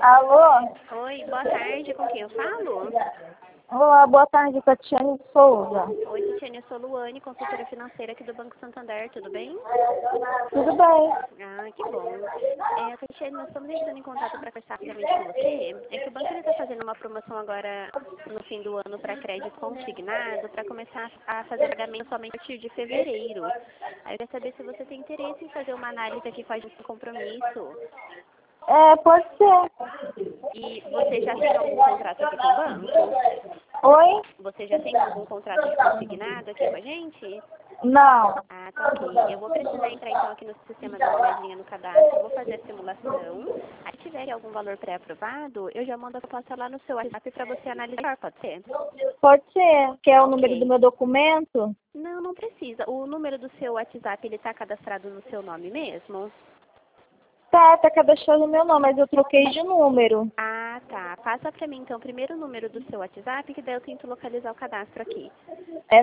Alô? Oi, boa tarde, com quem eu falo? Olá, boa tarde, Tatiane Souza. Oi, Tatiane, eu sou Luane, consultora financeira aqui do Banco Santander, tudo bem? Tudo bem? Ah, que bom. Tatiane, nós estamos entrando em contato para conversar rapidamente com você. É que o banco está fazendo uma promoção agora no fim do ano para crédito consignado, para começar a fazer pagamento somente a partir de fevereiro. Aí eu quero saber se você tem interesse em fazer uma análise aqui com a gente, um compromisso. Pode ser. E você já tem algum contrato aqui com o banco? Oi? Você já tem algum contrato de consignado aqui com a gente? Não. Ah, tá ok. Eu vou precisar entrar então aqui no sistema, dar uma olhadinha no cadastro, vou fazer a simulação. Aí se tiver algum valor pré-aprovado, eu já mando a proposta lá no seu WhatsApp para você analisar, pode ser? Pode ser. Quer o número Ok. do meu documento? Não, não precisa. O número do seu WhatsApp, ele tá cadastrado no seu nome mesmo? Tá cadastrado no meu nome, mas eu troquei de número. Ah, tá. Passa para mim então primeiro o número do seu WhatsApp, que daí eu tento localizar o cadastro aqui. É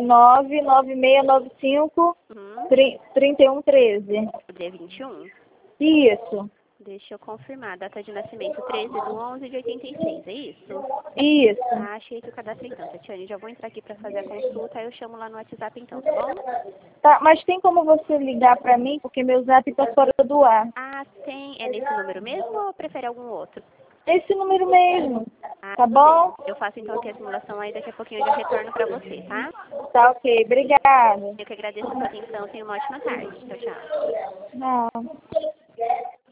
99695 Uhum. 3113. O dia 21? Isso. Deixa eu confirmar. Data de nascimento 13/11/86, é isso? Isso. Ah, achei aqui o cadastro então, Tatiane. Já vou entrar aqui para fazer a consulta, aí eu chamo lá no WhatsApp então, tá bom? Tá, mas tem como você ligar pra mim, porque meu zap tá fora do ar. Ah, tem. É nesse número mesmo ou prefere algum outro? Esse número mesmo. Ah, Tá tudo bem. bom? Eu faço então aqui a simulação aí, daqui a pouquinho eu já retorno para você, tá? Tá ok. Obrigada. Eu que agradeço a sua atenção. Tenha uma ótima tarde. Tchau, tchau. Não.